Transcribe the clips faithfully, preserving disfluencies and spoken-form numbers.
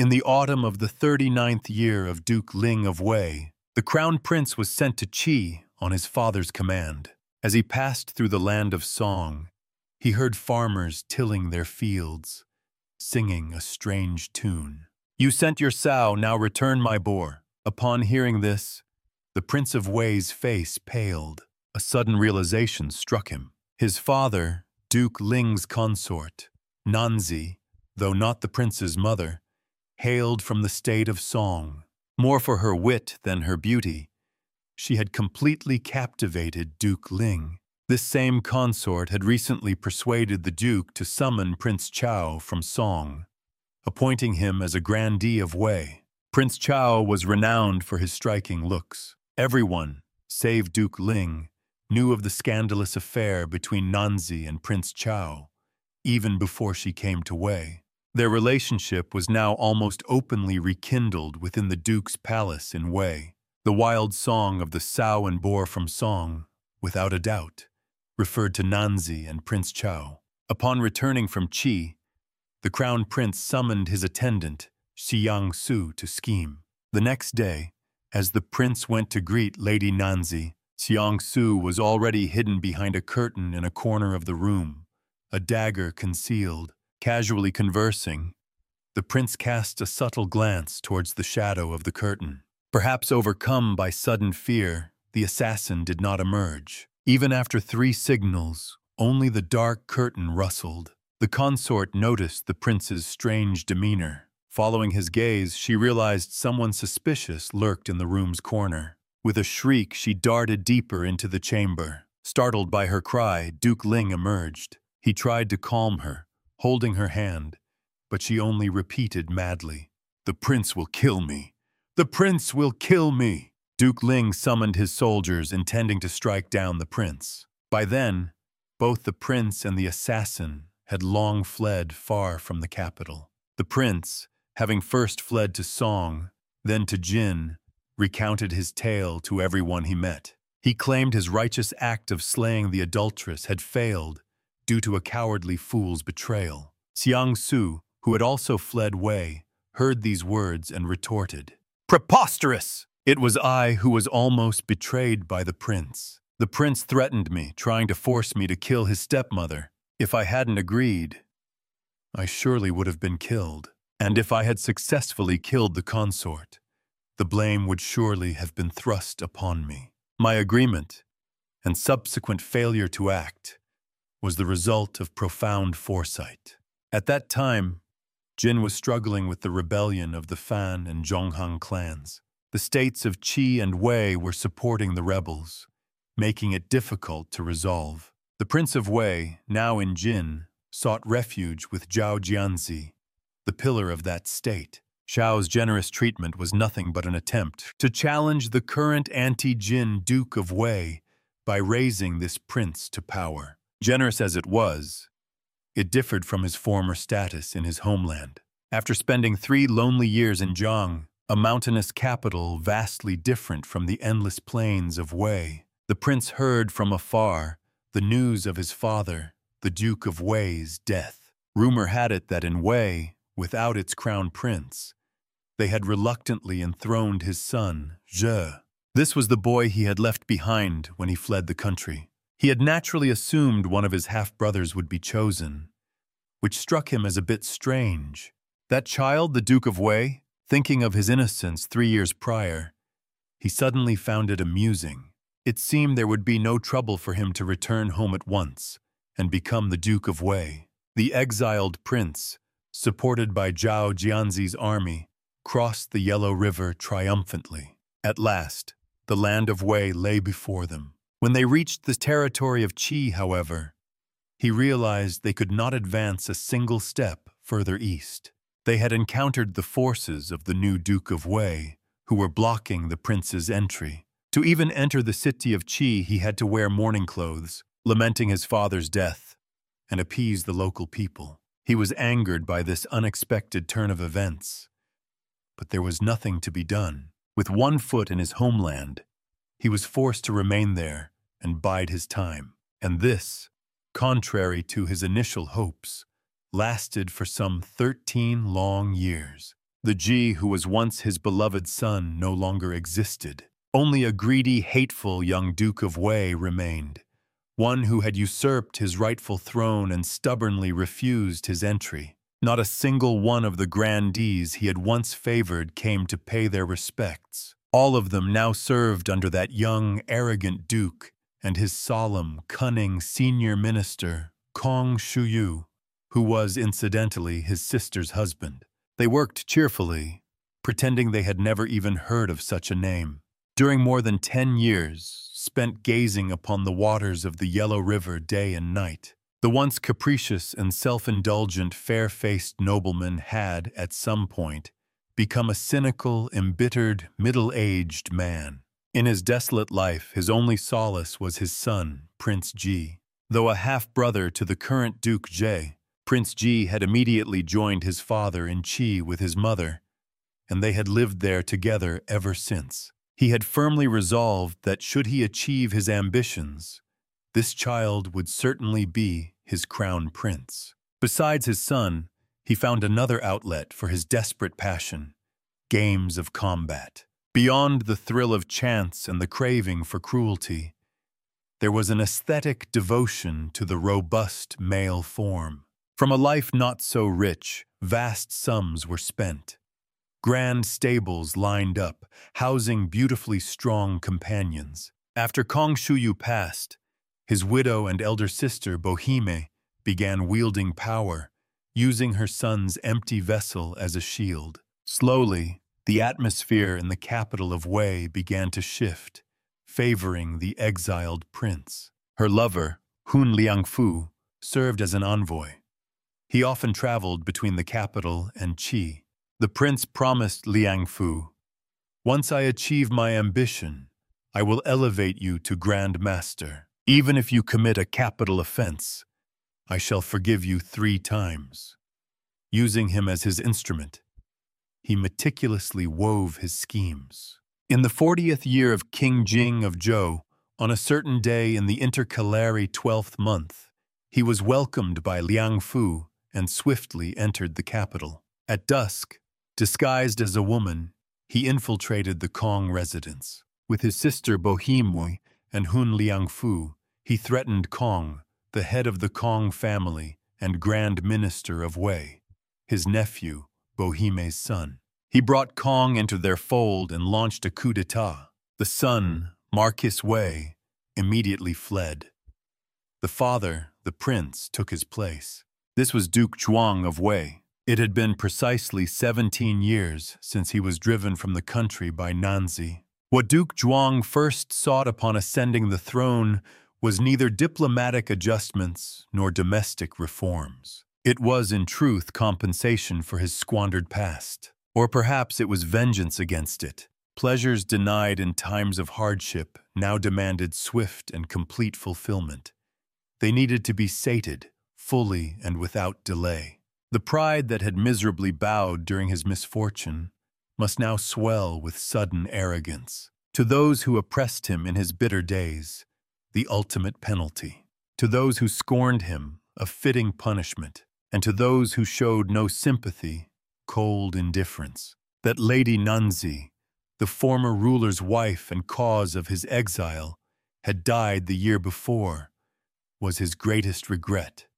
In the autumn of the thirty-ninth year of Duke Ling of Wei, the crown prince was sent to Qi on his father's command. As he passed through the land of Song, he heard farmers tilling their fields, singing a strange tune. "You sent your sow, now return my boar." Upon hearing this, the Prince of Wei's face paled. A sudden realization struck him. His father, Duke Ling's consort, Nanzi, though not the prince's mother, hailed from the state of Song. More for her wit than her beauty, she had completely captivated Duke Ling. This same consort had recently persuaded the Duke to summon Prince Chao from Song, appointing him as a grandee of Wei. Prince Chao was renowned for his striking looks. Everyone, save Duke Ling, knew of the scandalous affair between Nanzi and Prince Chao, even before she came to Wei. Their relationship was now almost openly rekindled within the Duke's palace in Wei. The wild song of the sow and boar from Song, without a doubt, referred to Nanzi and Prince Chao. Upon returning from Qi, the crown prince summoned his attendant, Xiang Su, to scheme. The next day, as the prince went to greet Lady Nanzi, Xiang Su was already hidden behind a curtain in a corner of the room, a dagger concealed. Casually conversing, the prince cast a subtle glance towards the shadow of the curtain. Perhaps overcome by sudden fear, the assassin did not emerge. Even after three signals, only the dark curtain rustled. The consort noticed the prince's strange demeanor. Following his gaze, she realized someone suspicious lurked in the room's corner. With a shriek, she darted deeper into the chamber. Startled by her cry, Duke Ling emerged. He tried to calm her, holding her hand, but she only repeated madly, "The prince will kill me! The prince will kill me!" Duke Ling summoned his soldiers, intending to strike down the prince. By then, both the prince and the assassin had long fled far from the capital. The prince, having first fled to Song, then to Jin, recounted his tale to everyone he met. He claimed his righteous act of slaying the adulteress had failed due to a cowardly fool's betrayal. Xiang Su, who had also fled Wei, heard these words and retorted, "Preposterous! It was I who was almost betrayed by the prince. The prince threatened me, trying to force me to kill his stepmother. If I hadn't agreed, I surely would have been killed. And if I had successfully killed the consort, the blame would surely have been thrust upon me. My agreement, and subsequent failure to act, was the result of profound foresight." At that time, Jin was struggling with the rebellion of the Fan and Zhonghang clans. The states of Qi and Wei were supporting the rebels, making it difficult to resolve. The Prince of Wei, now in Jin, sought refuge with Zhao Jianzi, the pillar of that state. Zhao's generous treatment was nothing but an attempt to challenge the current anti-Jin Duke of Wei by raising this prince to power. Generous as it was, it differed from his former status in his homeland. After spending three lonely years in Zhang, a mountainous capital vastly different from the endless plains of Wei, the prince heard from afar the news of his father, the Duke of Wei's death. Rumor had it that in Wei, without its crown prince, they had reluctantly enthroned his son, Zhe. This was the boy he had left behind when he fled the country. He had naturally assumed one of his half-brothers would be chosen, which struck him as a bit strange. That child, the Duke of Wei, thinking of his innocence three years prior, he suddenly found it amusing. It seemed there would be no trouble for him to return home at once and become the Duke of Wei. The exiled prince, supported by Zhao Jianzi's army, crossed the Yellow River triumphantly. At last, the land of Wei lay before them. When they reached the territory of Qi, however, he realized they could not advance a single step further east. They had encountered the forces of the new Duke of Wei, who were blocking the prince's entry. To even enter the city of Qi, he had to wear mourning clothes, lamenting his father's death, and appease the local people. He was angered by this unexpected turn of events, but there was nothing to be done. With one foot in his homeland, he was forced to remain there and bide his time. And this, contrary to his initial hopes, lasted for some thirteen long years. The Ji who was once his beloved son no longer existed. Only a greedy, hateful young Duke of Wei remained, one who had usurped his rightful throne and stubbornly refused his entry. Not a single one of the grandees he had once favored came to pay their respects. All of them now served under that young, arrogant duke and his solemn, cunning senior minister, Kong Shuyu, who was, incidentally, his sister's husband. They worked cheerfully, pretending they had never even heard of such a name. During more than ten years, spent gazing upon the waters of the Yellow River day and night, the once capricious and self-indulgent fair-faced nobleman had, at some point, become a cynical, embittered, middle-aged man. In his desolate life, his only solace was his son, Prince Ji. Though a half-brother to the current Duke Jie, Prince Ji had immediately joined his father in Qi with his mother, and they had lived there together ever since. He had firmly resolved that should he achieve his ambitions, this child would certainly be his crown prince. Besides his son, he found another outlet for his desperate passion: games of combat. Beyond the thrill of chance and the craving for cruelty, there was an aesthetic devotion to the robust male form. From a life not so rich, vast sums were spent. Grand stables lined up, housing beautifully strong companions. After Kong Shuyu passed, his widow and elder sister, Bohime, began wielding power, using her son's empty vessel as a shield. Slowly, the atmosphere in the capital of Wei began to shift, favoring the exiled prince. Her lover, Hun Liangfu, served as an envoy. He often traveled between the capital and Qi. The prince promised Liangfu, "Once I achieve my ambition, I will elevate you to Grand Master. Even if you commit a capital offense, I shall forgive you three times." Using him as his instrument, he meticulously wove his schemes. In the fortieth year of King Jing of Zhou, on a certain day in the intercalary twelfth month, he was welcomed by Liangfu and swiftly entered the capital. At dusk, disguised as a woman, he infiltrated the Kong residence. With his sister Bohime and Hun Liangfu, he threatened Kong, the head of the Kong family and Grand Minister of Wei, his nephew, Bohime's son. He brought Kong into their fold and launched a coup d'etat. The son, Marquis Wei, immediately fled. The father, the prince, took his place. This was Duke Zhuang of Wei. It had been precisely seventeen years since he was driven from the country by Nanzi. What Duke Zhuang first sought upon ascending the throne was neither diplomatic adjustments nor domestic reforms. It was, in truth, compensation for his squandered past. Or perhaps it was vengeance against it. Pleasures denied in times of hardship now demanded swift and complete fulfillment. They needed to be sated, fully and without delay. The pride that had miserably bowed during his misfortune must now swell with sudden arrogance. To those who oppressed him in his bitter days, the ultimate penalty. To those who scorned him, a fitting punishment. And to those who showed no sympathy, cold indifference. That Lady Nanzi, the former ruler's wife and cause of his exile, had died the year before, was his greatest regret.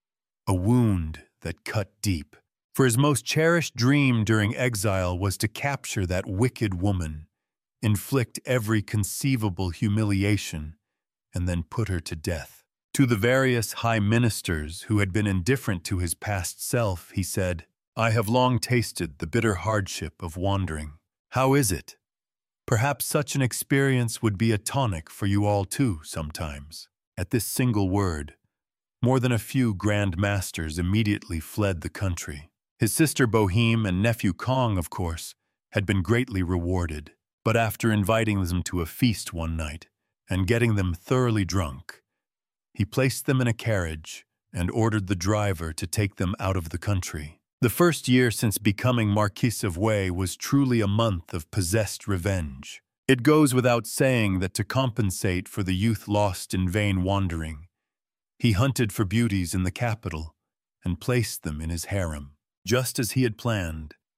A wound that cut deep. For his most cherished dream during exile was to capture that wicked woman, inflict every conceivable humiliation, and then put her to death. To the various high ministers who had been indifferent to his past self, he said, "I have long tasted the bitter hardship of wandering. How is it? Perhaps such an experience would be a tonic for you all too sometimes." At this single word, more than a few grand masters immediately fled the country. His sister Bohime and nephew Kong, of course, had been greatly rewarded. But after inviting them to a feast one night and getting them thoroughly drunk, he placed them in a carriage and ordered the driver to take them out of the country. The first year since becoming Marquis of Wei was truly a month of possessed revenge. It goes without saying that to compensate for the youth lost in vain wandering, he hunted for beauties in the capital and placed them in his harem. Just as he had planned,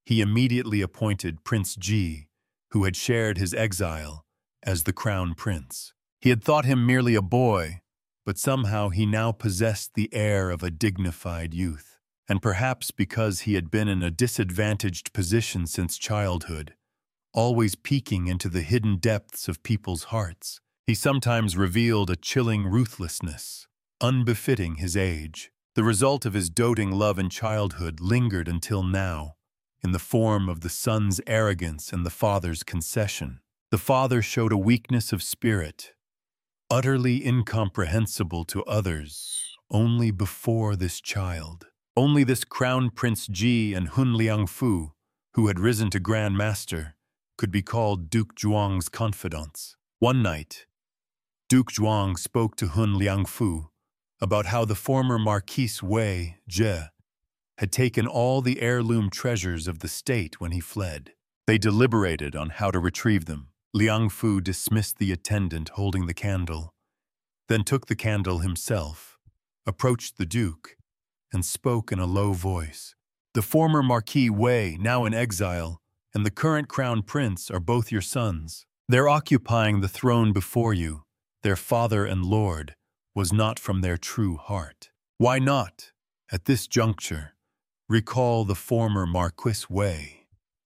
he immediately appointed Prince Ji, who had shared his exile, as the crown prince. He had thought him merely a boy, but somehow he now possessed the air of a dignified youth. And perhaps because he had been in a disadvantaged position since childhood, always peeking into the hidden depths of people's hearts, he sometimes revealed a chilling ruthlessness, unbefitting his age. The result of his doting love in childhood lingered until now, in the form of the son's arrogance and the father's concession. The father showed a weakness of spirit, utterly incomprehensible to others, only before this child. Only this Crown Prince Ji and Hun Liangfu, who had risen to Grand Master, could be called Duke Zhuang's confidants. One night, Duke Zhuang spoke to Hun Liangfu about how the former Marquis Wei Jie had taken all the heirloom treasures of the state when he fled. They deliberated on how to retrieve them. Liangfu dismissed the attendant holding the candle, then took the candle himself, approached the duke, and spoke in a low voice. The former Marquis Wei, now in exile, and the current crown prince are both your sons. Their occupying the throne before you, their father and lord, was not from their true heart. Why not, at this juncture, recall the former Marquis Wei?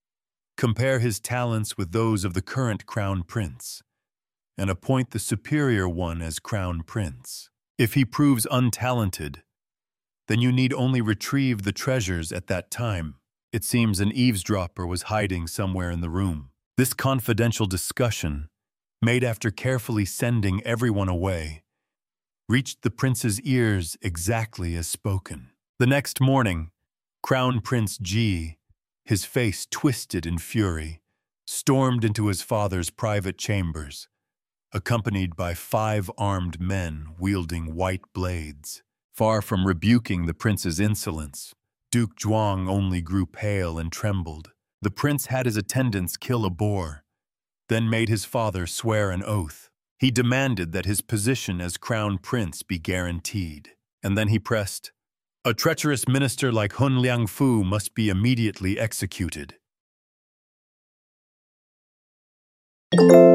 Compare his talents with those of the current crown prince, and appoint the superior one as crown prince. If he proves untalented, then you need only retrieve the treasures at that time. It seems an eavesdropper was hiding somewhere in the room. This confidential discussion, made after carefully sending everyone away, reached the prince's ears exactly as spoken. The next morning, Crown Prince Ji, his face twisted in fury, stormed into his father's private chambers, accompanied by five armed men wielding white blades. Far from rebuking the prince's insolence, Duke Zhuang only grew pale and trembled. The prince had his attendants kill a boar, then made his father swear an oath. He demanded that his position as crown prince be guaranteed, and then he pressed, "A treacherous minister like Hun Liangfu must be immediately executed."